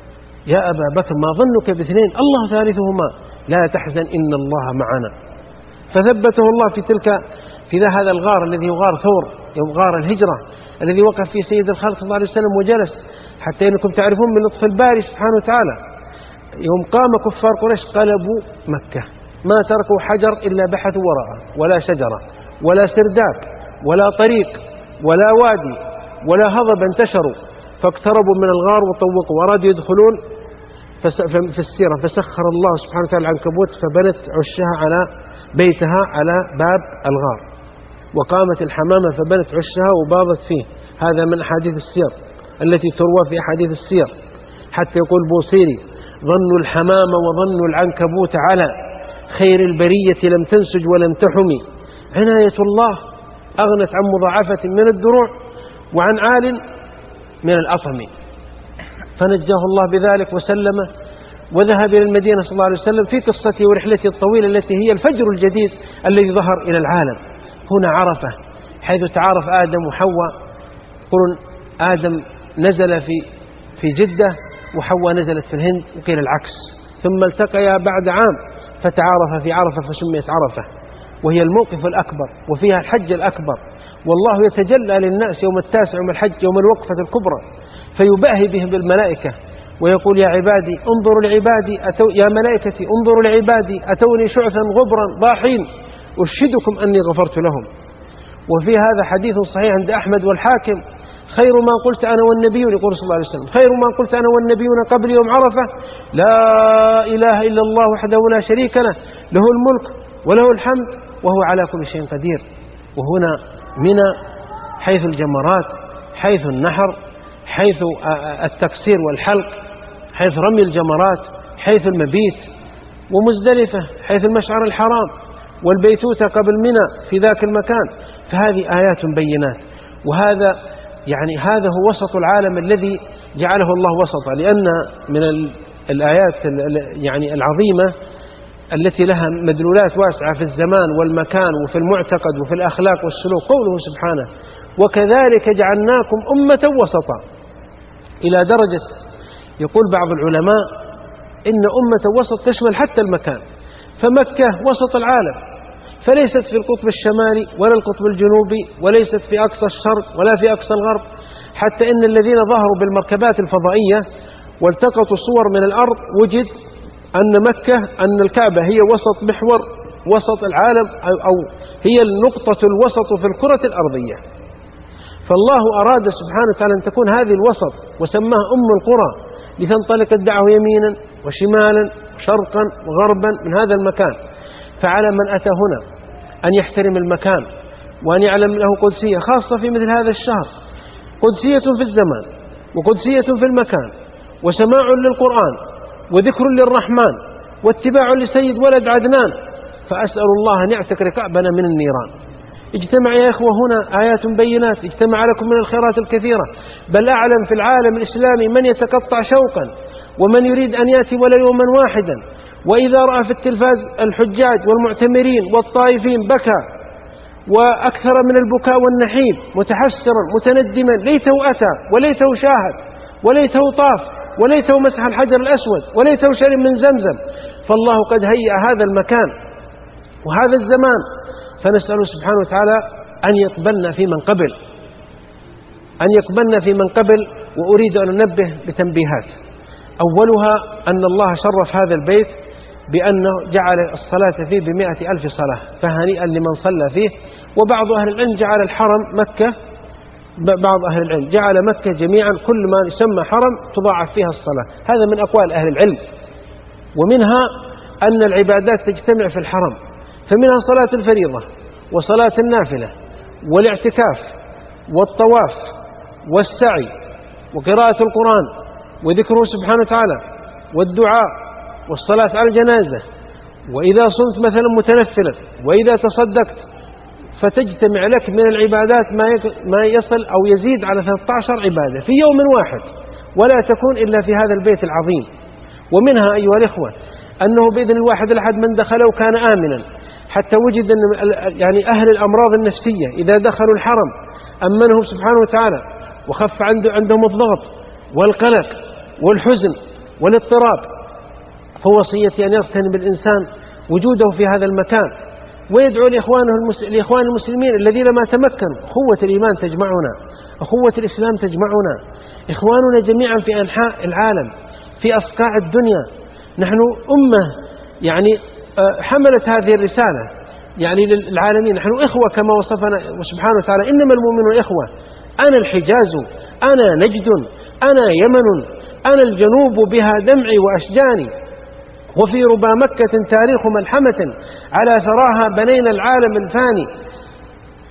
S2: يا أبا بكر ما ظنك باثنين الله ثالثهما لا تحزن إن الله معنا. فثبته الله في تلك في ذا هذا الغار الذي هو غار ثور، يوم غار الهجرة الذي وقف فيه سيد الخلق صلى الله عليه وسلم وجلس، حتى إنكم تعرفون من لطف الباري سبحانه وتعالى يوم قام كفار قريش قلبوا مكة ما تركوا حجر إلا بحثوا وراءه، ولا شجرة ولا سرداب ولا طريق ولا وادي ولا هضب انتشروا، فاقتربوا من الغار وطوقوا وأرادوا يدخلون في السيرة، فسخر الله سبحانه وتعالى العنكبوت فبنت عشها على بيتها على باب الغار. وقامت الحمامة فبنت عشها وباضت فيه. هذا من أحاديث السير التي تروى في أحاديث السير. حتى يقول بوصيري: ظن الحمامة وظن العنكبوت على خير البرية لم تنسج ولم تحمي. عناية الله أغنت عن مضاعفة من الدروع وعن عال من الأطم، فنجاه الله بذلك وسلمه، وذهب إلى المدينة صلى الله عليه وسلم في قصته ورحلته الطويلة التي هي الفجر الجديد الذي ظهر إلى العالم. هنا عرفة، حيث تعارف آدم وحواء. يقولون آدم نزل في في جدة وحواء نزلت في الهند، وقيل العكس، ثم التقيا بعد عام فتعارف في عرفة فسميت عرفة، وهي الموقف الأكبر وفيها الحج الأكبر. والله يتجلى للناس يوم التاسع يوم الحج يوم الوقفة الكبرى، فيباهي بهم بالملائكة ويقول: يا عبادي انظروا لعبادي أتو يا ملائكتي انظروا لعبادي أتوني شعثا غبرا ضاحين أشهدكم أني غفرت لهم. وفي هذا حديث صحيح عند أحمد والحاكم: خير ما قلت أنا والنبيون، يقول صلى الله عليه وسلم: خير ما قلت أنا والنبيون قبل يوم عرفة لا إله إلا الله وحده لا شريك له، له الملك وله الحمد وهو على كل شيء قدير. وهنا منى حيث الجمرات، حيث النحر، حيث التقصير والحلق، حيث رمي الجمرات، حيث المبيت. ومزدلفة حيث المشعر الحرام، والبيتوتة قبل منى في ذاك المكان. فهذه آيات بينات. وهذا يعني هذا هو وسط العالم الذي جعله الله وسطا، لأن من الآيات يعني العظيمة التي لها مدلولات واسعة في الزمان والمكان وفي المعتقد وفي الأخلاق والسلوك قوله سبحانه: وكذلك جعلناكم أمة وسطا، إلى درجة يقول بعض العلماء إن أمة وسط تشمل حتى المكان. فمكة وسط العالم، فليست في القطب الشمالي ولا القطب الجنوبي، وليست في أقصى الشرق ولا في أقصى الغرب، حتى إن الذين ظهروا بالمركبات الفضائية والتقطوا صور من الأرض وجد أن مكة أن الكعبة هي وسط محور وسط العالم، أو هي النقطة الوسط في الكرة الأرضية. فالله أراد سبحانه وتعالى أن تكون هذه الوسط وسماها أم القرى، لتنطلق الدعوة يمينا وشمالا شرقا وغربا من هذا المكان. فعلى من أتى هنا أن يحترم المكان وأن يعلم له قدسية، خاصة في مثل هذا الشهر، قدسية في الزمان وقدسية في المكان، وسماع للقرآن وذكر للرحمن واتباع لسيد ولد عدنان. فأسأل الله أن يعتق رقابنا من النيران. اجتمع يا إخوة هنا آيات بينات، اجتمع لكم من الخيرات الكثيرة. بل أعلم في العالم الإسلامي من يتقطع شوقا ومن يريد أن يأتي ولا يوما واحدا، وإذا رأى في التلفاز الحجاج والمعتمرين والطائفين بكى، وأكثر من البكاء والنحيب، متحسرا متندما، ليته أتى وليته شاهد وليته طاف وليته مسح الحجر الأسود وليته شرب من زمزم. فالله قد هيأ هذا المكان وهذا الزمان، فنسأله سبحانه وتعالى أن يقبلنا في من قبل أن يقبلنا في من قبل. وأريد أن أنبه بتنبيهات. أولها أن الله شرف هذا البيت بأنه جعل الصلاة فيه بمئة ألف صلاة، فهنيئا لمن صلى فيه. وبعض أهل العلم جعل الحرم مكة بعض أهل العلم جعل مكة جميعا كل ما يسمى حرم تضاعف فيها الصلاة. هذا من أقوال أهل العلم. ومنها أن العبادات تجتمع في الحرم، فمنها صلاة الفريضة وصلاة النافلة والاعتكاف والطواف والسعي وقراءة القرآن وذكره سبحانه وتعالى والدعاء والصلاة على الجنازة، وإذا صمت مثلا متنفلا، وإذا تصدقت، فتجتمع لك من العبادات ما يصل أو يزيد على ثلاثة عشر عبادة في يوم واحد، ولا تكون إلا في هذا البيت العظيم. ومنها أيها الإخوة أنه بإذن الواحد الأحد من دخله كان آمنا، حتى وجد أن يعني أهل الأمراض النفسية إذا دخلوا الحرم أمنهم سبحانه وتعالى، وخف عندهم الضغط والقلق والحزن والاضطراب. فوصيتي أن يغتنم الإنسان وجوده في هذا المكان، ويدعو لإخوانه الإخوان المسلمين الذين ما تمكنوا. أخوة الإيمان تجمعنا، أخوة الإسلام تجمعنا، إخواننا جميعا في أنحاء العالم في أصقاع الدنيا. نحن أمة يعني حملت هذه الرسالة يعني للعالمين. نحن إخوة كما وصفنا سبحانه وتعالى: إنما المؤمنون إخوة. أنا الحجاز، أنا نجد، أنا يمن، أنا الجنوب بها دمعي وأشجاني، وفي ربا مكة تاريخ ملحمة، على ثراها بنينا العالم الفاني.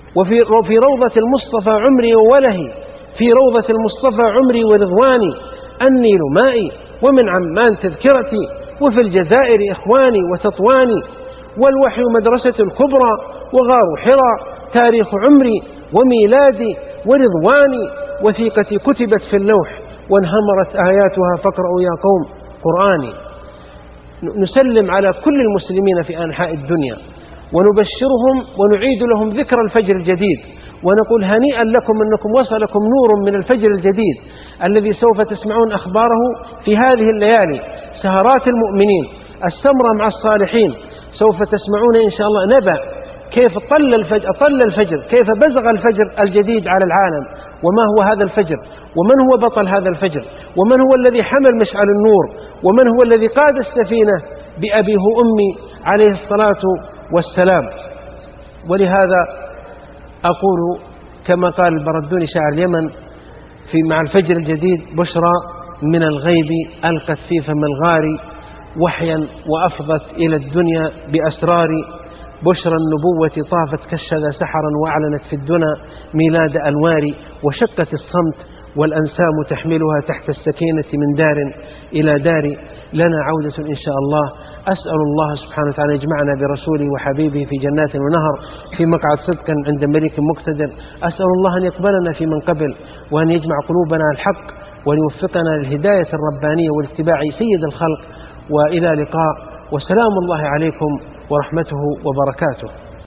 S2: وفي في روضة المصطفى عمري وولهي، في روضة المصطفى عمري ورضواني، النيل مائي ومن عمان تذكرتي، وفي الجزائر إخواني وتطواني، والوحي مدرسة الكبرى وغار حراء، تاريخ عمري وميلادي ورضواني، وثيقتي كتبت في اللوح وانهمرت آياتها فاقرأوا يا قوم قرآني. نسلم على كل المسلمين في أنحاء الدنيا ونبشرهم ونعيد لهم ذكر الفجر الجديد، ونقول هنيئا لكم أنكم وصلكم نور من الفجر الجديد الذي سوف تسمعون أخباره في هذه الليالي، سهرات المؤمنين، السمرة مع الصالحين. سوف تسمعون إن شاء الله نبأ كيف طل الفجر, طل الفجر كيف بزغ الفجر الجديد على العالم، وما هو هذا الفجر، ومن هو بطل هذا الفجر، ومن هو الذي حمل مشعل النور، ومن هو الذي قاد السفينة بأبيه أمي عليه الصلاة والسلام. ولهذا أقول كما قال البردوني شاعر اليمن في مع الفجر الجديد: بشرى من الغيب ألقت في فم الغار وحيا وأفضت إلى الدنيا بأسرار، بشرى النبوة طافت كالشذا سحرا وأعلنت في الدنا ميلاد أنوار، وشقت الصمت والأنسام تحملها تحت السكينة من دار إلى دار، لنا عودة إن شاء الله. أسأل الله سبحانه وتعالى يجمعنا برسوله وحبيبه في جنات ونهر في مقعد صدق عند ملك مقتدر. أسأل الله أن يقبلنا في من قبل، وأن يجمع قلوبنا على الحق، وأن يوفقنا للهداية الربانية والاتباع سيد الخلق. وإلى لقاء، وسلام الله عليكم ورحمته وبركاته.